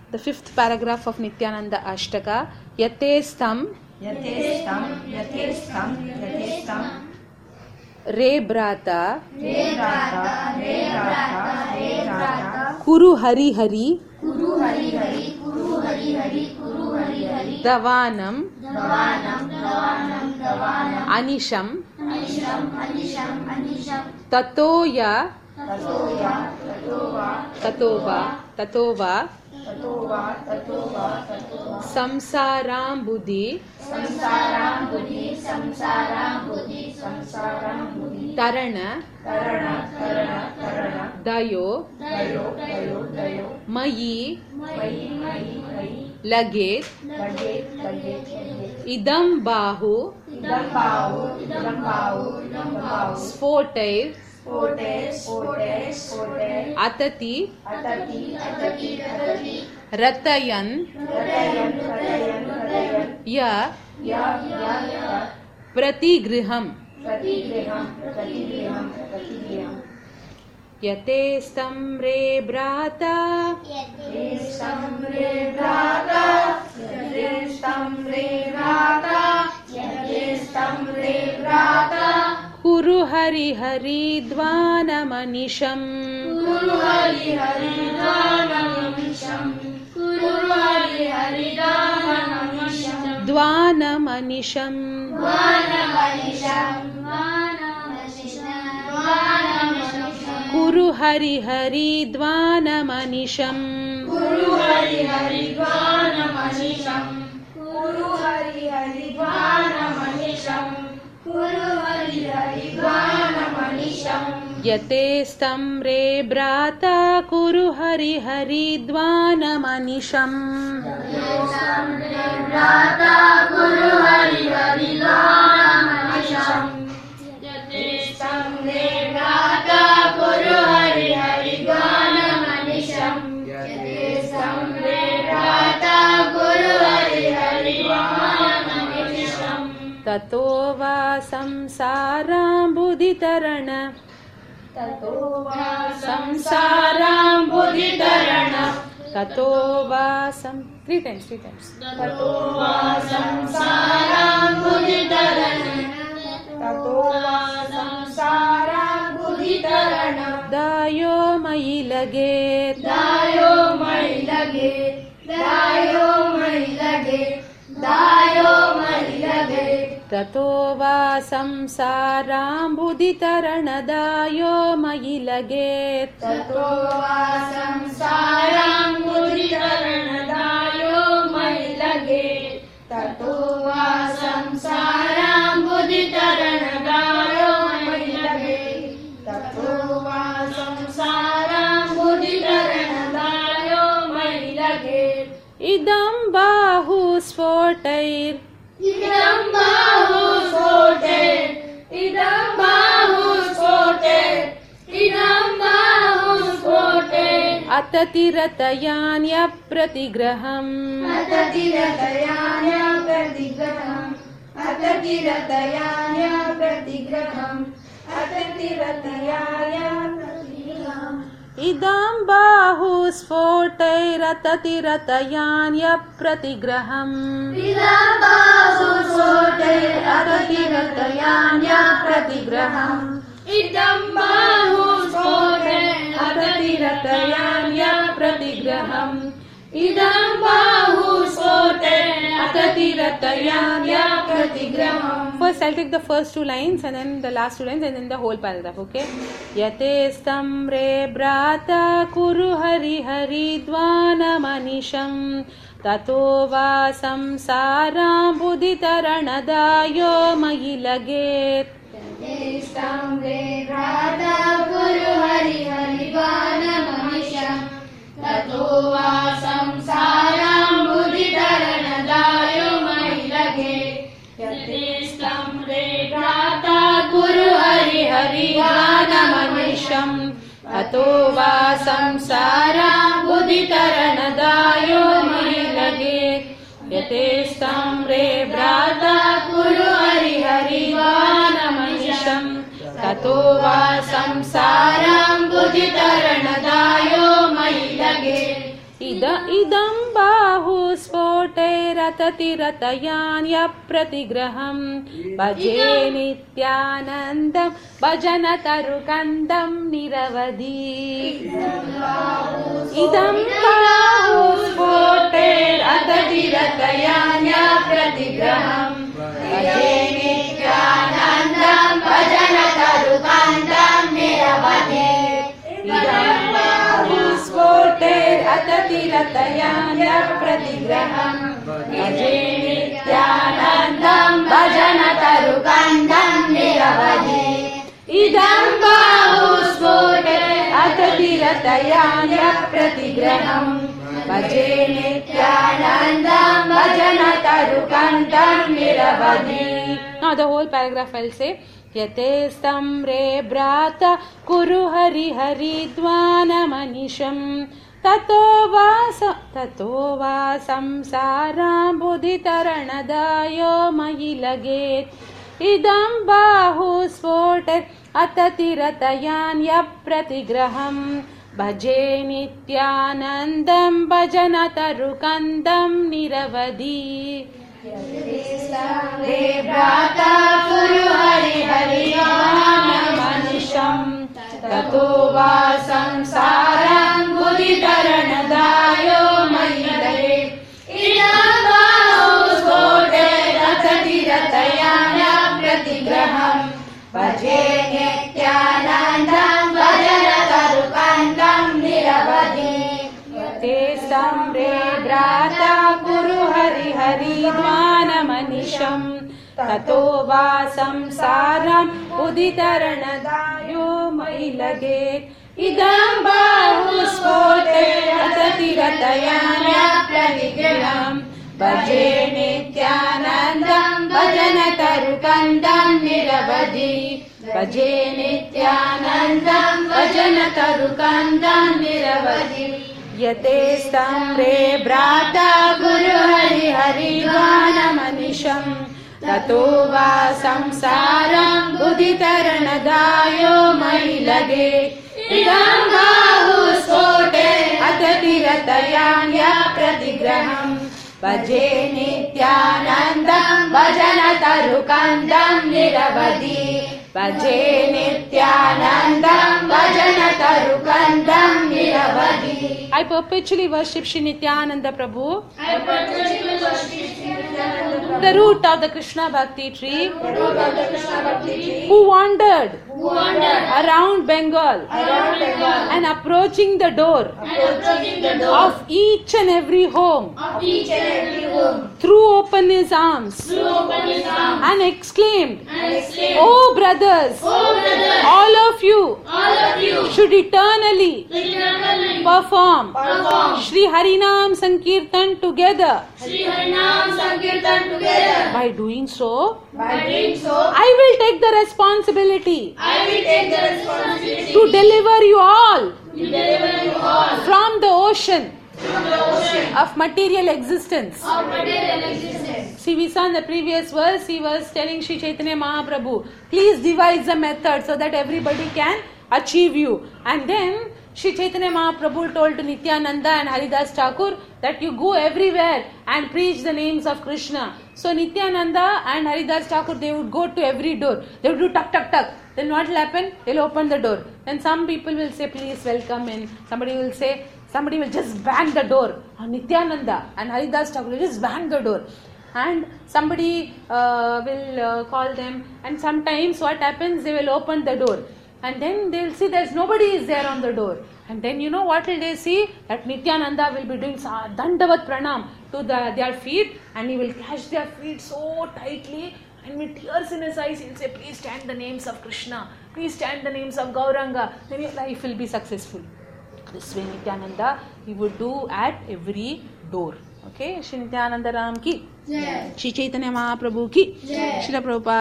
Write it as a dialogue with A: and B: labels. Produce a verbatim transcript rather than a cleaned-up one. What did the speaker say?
A: the fifth paragraph of Nityananda Ashtaka. Yatestam,
B: Yatestam, Yatestam, Yatestam.
A: Re Brata,
B: Re Brata, Re Brata, Re Brata.
A: Kuru Hari Hari,
B: Kuru Hari Hari, Kuru Hari Hari, Kuru Hari Hari.
A: Davanam,
B: Davanam, Davanam, Davanam.
A: Anisham,
B: Anisham, Anisham, Anisham.
A: Tatoya,
B: Tatova, Tatova,
A: Tatova, Tatova,
B: Tatova, Tatova, Tatova.
A: Samsaram Buddhi,
B: Samsaram Buddhi, Samsaram Buddhi, Samsaram Buddhi.
A: Tarana,
B: Tarana, Tarana, Tarana.
A: Dayo,
B: Dayo, Dayo, Dayo.
A: Mayi,
B: Mayi, Mayi, Mayi.
A: Laget,
B: Laget, Laget, Laget.
A: Idam Bahu,
B: Idam Bahu, Idam Bahu, Idam Bahu.
A: Sphotair,
B: Spote, Spote, Spote.
A: Atati,
B: Atati, Atati, Atati.
A: Ratayan,
B: Ratayan, Ratayan, Ratayan.
A: Ya,
B: Ya, Ya, Ya.
A: Pratigriham,
B: Pratigriham, Pratigriham, Pratigriham.
A: Yatestam Re Brata,
B: Yatestam Re Brata, Yatestam Re Brata, Yatestam Re Brata.
A: Kuru Hari Hari Dvanamanisham,
B: Kuru Hari Hari Dvanamanisham, Kuru Hari Hari Dvanamanisham,
A: Dvanamanisham,
B: Dvanamanisham, Dvanamanisham, Dvanamanisham.
A: Kuru Hari Hari Dvanamanisham,
B: Kuru Hari Hari Dvanamanisham, Kuru Hari Hari Dvanamanisham, Kuru Hari Hari Dvanamanisham.
A: Yatestam Re Brata, Kuru Hari Hari Dvanamanisham.
B: Yatestam Re Brata, Kuru Hari Hari Dvanamanisham. Yatestam Re Brata, Kuru Hari Hari Dvanamanisham. Yatestam Re Brata, Kuru Hari Hari Dvanamanisham.
A: Tatova Samsaram Buddhitarana,
B: Tatova
A: Samsaram Buddhitarana, Tatova Sam. Three times, three times.
B: Tatova Samsaram Buddhitarana, Tatova Samsaram Buddhitarana.
A: Dayo Mayi Laget,
B: Dayo Mai Lage, Dayo Mai Lage, Dayo Mai Lage.
A: Tatova Samsaram Buddhitarana, Dayo Mayi Laget.
B: Tatova Samsaram Buddhitarana, Dayo Mai Lage. Tatova Samsaram Buddhitarana, Dayo Mai Lage. Tatova Samsaram Buddhitarana, Dayo Mai Lage.
A: Idam Bahu Sphotair,
B: Idam Bahu Spote, Idam Bahu Spote, Idam Bahu Spote.
A: Atati Ratayanya Pratigraham,
B: Atati Ratayanya Pratigraham, Atati Ratayanya Pratigraham, Atati Ratayanya Pratigraham.
A: Idam Bahu Sphotair Atati Ratayanya Pratigraham,
B: Idam Bahu Spote, Atati Ratayanya Pratigraham. Idam Bahu Spote, Atati Ratayanya Pratigraham. Idam Bahu Spote, Atati Ratayanya Pratigraham.
A: First I'll take the first two lines and then the last two lines and then the whole paragraph, okay? Yatestam Re Brata, Kuru Hari Hari Dvanamanisham, Tatova Samsaram Buddhitarana, Dayo Mayi Laget.
B: Yatestam Re Brata, Kuru Hari Hari Dvanamanisham, Tatova Samsaram Buddhitarana, Dayo Mai Lage. Yatestam Re Brata, Kuru Hari Hari Dvanamanisham, Tatova Samsaram Buddhitarana, Dayo Mai Lage. Yatestam Re Brata, Kuru Hari Hari Dvanamanisham, Tatova Samsaram Buddhitarana, Dayo Mai Lage.
A: Ida idam bahu spote ratati ratayanya pratigraham bhaje nityanandam bhajana tarukandam niravadi. Idam bahu spote ratati ratayanya pratigraham bhaje nityanandam bhajana tarukandam niravadi. Idam bahu spote atati ratayanya pratigraham bhaje nityanandam bhajana tarukandam niravadi. Idam bahu spote atati ratayanya pratigraham bhaje nityanandam bhajana tarukandam niravadi. Now the whole paragraph I'll say. Yate stamre brata kuru hari hari dvana manisham tato vasa tato vasam saram bodhitaranadayo mahilaget. Idam bahu spote atati ratayanya pratigraham bhaje nityanandam bhajana tarukandam niravadi. Re brata kuru hari hari dvana manisham tato vasam saram bodhitaranadayo mahilage. Idam bahu spote atati ratayanya pratigraham bhaje nityanandam bhajana tarukandam niravadi. Te samre brata kuru hari hari dvana manisham tato vasam saram uditaranadayo mahilage. Idam bahu spote atati ratayanya pratigraham bhaje nityanandam bhajana tarukandam niravadi. Bhaje nityanandam bhajana tarukandam niravadi. Yate stamre brata guru hari hari dvana manisham tato vasam saram budhitaranadayo mahilage. Idam bahu spote atati ratayanya pratigraham bhaje nityanandam bhajana tarukandam niravadi. Bhaje nityanandam bhajana tarukandam niravadi. I perpetually worship Shri Nityananda Prabhu,
B: I perpetually worship Shri Nityananda Prabhu,
A: the root of the Krishna Bhakti tree,
B: the root of the Krishna Bhakti tree,
A: who wandered
B: who wandered
A: around Bengal
B: around Bengal
A: and approaching the door
B: and approaching the door
A: of each and every home,
B: of each and every home,
A: threw open his arms
B: threw open his arms
A: and exclaimed,
B: and exclaimed,
A: "O brothers,
B: O brothers,
A: all of you
B: all of you
A: should eternally
B: eternally
A: perform
B: perform
A: Shri Harinam Sankirtan together.
B: Shri Harinam Sankirtan together.
A: By doing so,
B: By doing so,
A: I will take the responsibility
B: I will take the responsibility
A: to deliver you all
B: to deliver you all
A: from the ocean
B: from the ocean
A: of material existence."
B: of material existence.
A: See, we saw in the previous verse, he was telling Shri Chaitanya Mahaprabhu, please devise a method so that everybody can achieve you. And then Shri Chaitanya Mahaprabhu told to Nityananda and Haridas Thakur that you go everywhere and preach the names of Krishna. So Nityananda and Haridas Thakur, they would go to every door. They would do tuck, tuck, tuck. Then what will happen? They'll open the door. Then some people will say, please welcome in. Somebody will say, somebody will just bang the door. And Nityananda and Haridas Thakur will just bang the door. And somebody uh, will uh, call them. And sometimes what happens? They will open the door. And then they'll see there's nobody is there on the door. And then you know what will they see? That Nityananda will be doing Dandavat Pranam to the, their feet, and he will catch their feet so tightly, and with tears in his eyes, he will say, please chant the names of Krishna, please chant the names of Gauranga, then your life will be successful. This way Nityananda, he would do at every door. Okay, Shri Nityananda Ram ki,
B: Jai.
A: Shri Chaitanya Mahaprabhu ki,
B: Jai.
A: Shri Prabhupada.